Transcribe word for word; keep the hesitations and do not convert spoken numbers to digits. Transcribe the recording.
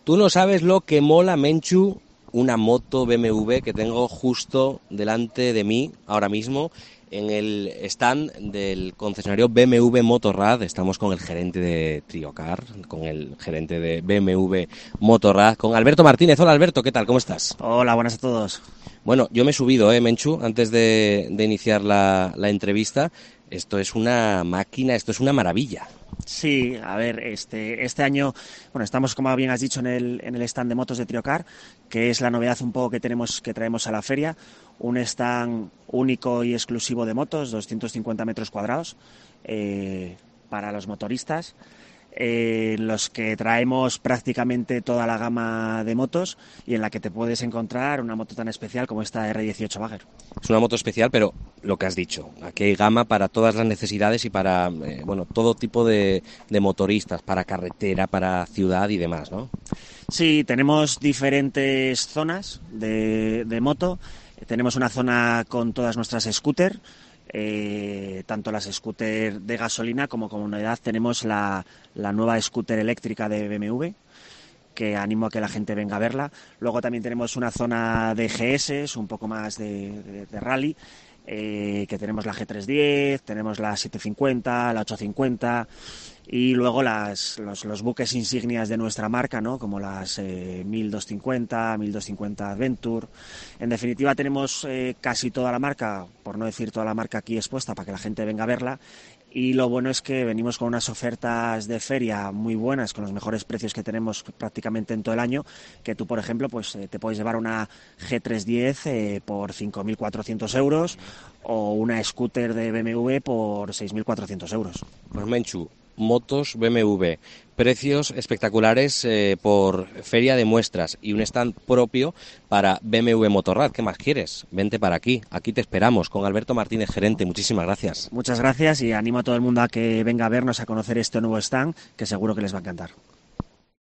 Tú no sabes lo que mola, Menchu, una moto B M W que tengo justo delante de mí ahora mismo en el stand del concesionario B M W Motorrad. Estamos con el gerente de Triocar, con el gerente de B M W Motorrad, con Alberto Martínez. Hola Alberto, ¿qué tal? ¿Cómo estás? Hola, buenas a todos. Bueno, yo me he subido, ¿eh, Menchu? Antes de, de iniciar la, la entrevista. Esto es una máquina, esto es una maravilla. Sí, a ver, este, este año, bueno, estamos, como bien has dicho, en el, en el stand de motos de Triocar, que es la novedad un poco que tenemos, que traemos a la feria. Un stand único y exclusivo de motos, doscientos cincuenta metros cuadrados, eh, para los motoristas, eh, en los que traemos prácticamente toda la gama de motos y en la que te puedes encontrar una moto tan especial como esta R dieciocho Bagger. Es una moto especial, pero lo que has dicho, aquí hay gama para todas las necesidades y para, eh, bueno, todo tipo de, de motoristas, para carretera, para ciudad y demás, ¿no? Sí, tenemos diferentes zonas de, de moto. Tenemos una zona con todas nuestras scooter, eh, tanto las scooter de gasolina como como novedad tenemos la, la nueva scooter eléctrica de B M W, que animo a que la gente venga a verla. Luego también tenemos una zona de G S, un poco más de, de, de rally, eh, que tenemos la G trescientos diez, tenemos la setecientos cincuenta, la ochocientos cincuenta y luego las, los, los buques insignias de nuestra marca, ¿no? Como las eh, mil doscientos cincuenta, mil doscientos cincuenta Adventure. En definitiva tenemos eh, casi toda la marca, por no decir toda la marca aquí expuesta para que la gente venga a verla. Y lo bueno es que venimos con unas ofertas de feria muy buenas, con los mejores precios que tenemos prácticamente en todo el año, que tú, por ejemplo, pues eh, te puedes llevar una G trescientos diez eh, por cinco mil cuatrocientos euros o una scooter de B M W por seis mil cuatrocientos euros. Pues Menchu, motos B M W, precios espectaculares eh, por feria de muestras y un stand propio para B M W Motorrad. ¿Qué más quieres? Vente para aquí, aquí te esperamos con Alberto Martínez, gerente. Muchísimas gracias. Muchas gracias y animo a todo el mundo a que venga a vernos, a conocer este nuevo stand, que seguro que les va a encantar.